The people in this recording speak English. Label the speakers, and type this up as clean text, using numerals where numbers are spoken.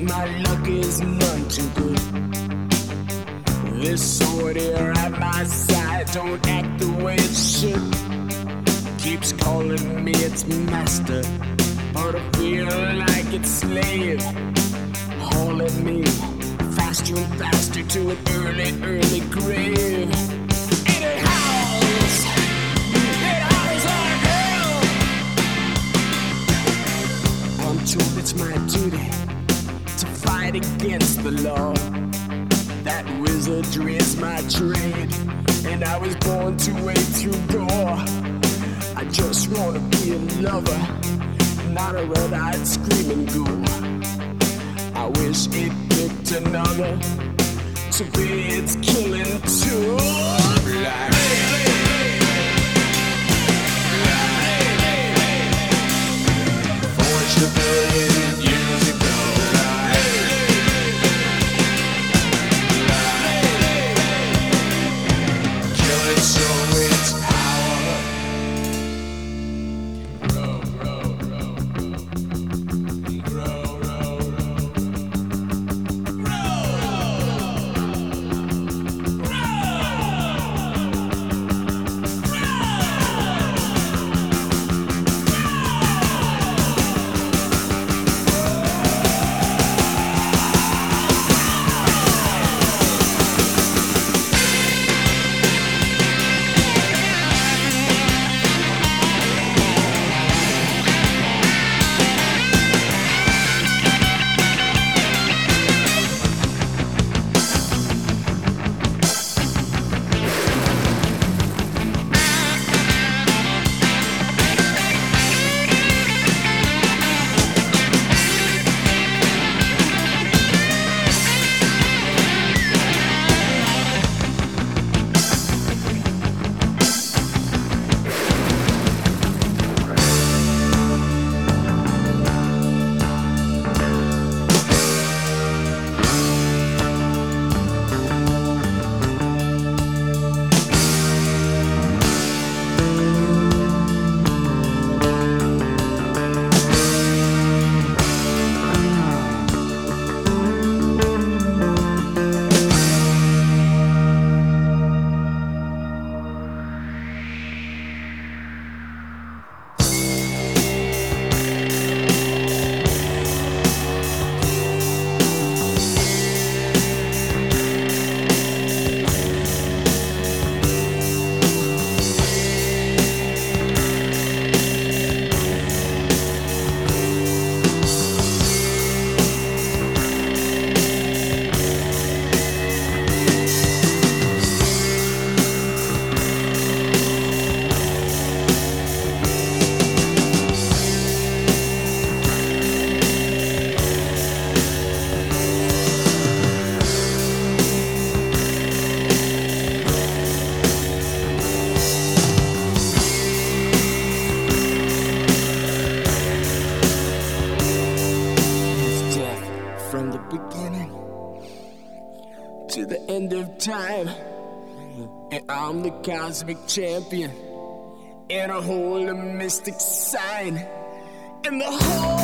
Speaker 1: my luck is none too good. This sword here at my side don't act the way it should. Keeps calling me its master, but I feel like its slave, hauling me faster and faster to an early, early grave. And it howls like hell. I'm told it's my duty to fight against the law. That wizardry is my trade, and I was born to wade through gore. I just wanna be a lover, not a red-eyed screaming ghoul. I wish it picked another to be its killing tool. Forged a billion years ago. From the beginning to the end of time, and I'm the cosmic champion, and I hold a mystic sign, and the whole